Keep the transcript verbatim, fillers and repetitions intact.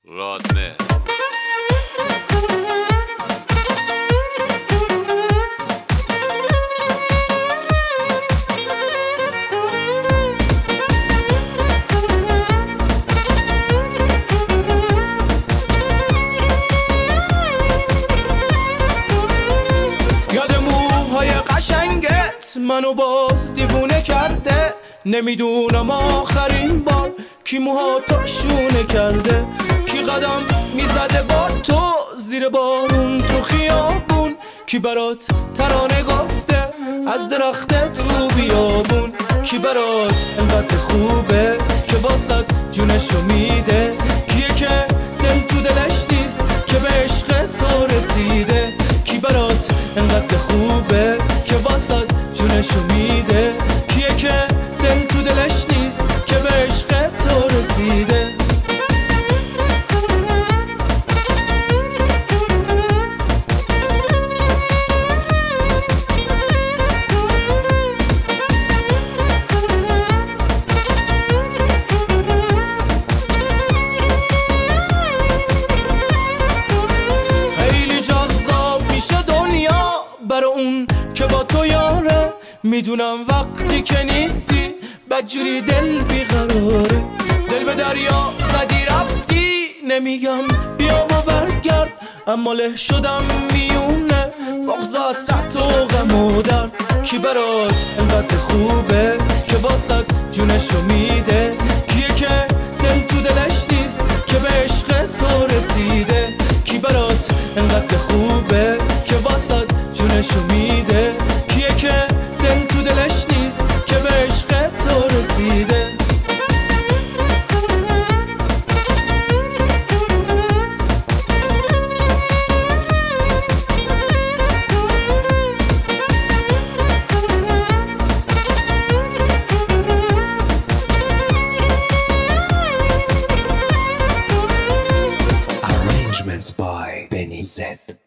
رادمه یاد موهای قشنگت منو باز دیوونه کرده، نمیدونم آخرین بار کی موهاتو شونه کرده، کی قدم میزده با تو زیر بارون تو خیابون، کی برات ترانه گفته از درخت تو بیابون، کی برات انقدر خوبه که واسد جونشو میده، کیه که دل تو دلش نیست که به عشق تو رسیده، کی برات انقدر خوبه که واسد جونشو میده، کیه که دل تو دلش نیست که به عشق تو رسیده. خیلی جذاب میشه دنیا برا اون که با تو یاره، میدونم وقتی که نیستی بدجوری دل بیقراره، دل به دریا زدی رفتی، نمیگم بیا و برگرد، اما له شدم میونه بغض و حسرت و غم و درد، کی برات انقدر خوبه که واسد جونشو میده، کیه که دل تو دلش نیست که به عشق تو رسیده، کی برات انقدر خوبه که واسد جونشو میده، کیه که دل تو دلش نیست که به عشق تو رسیده. Arrangements by Benny Z.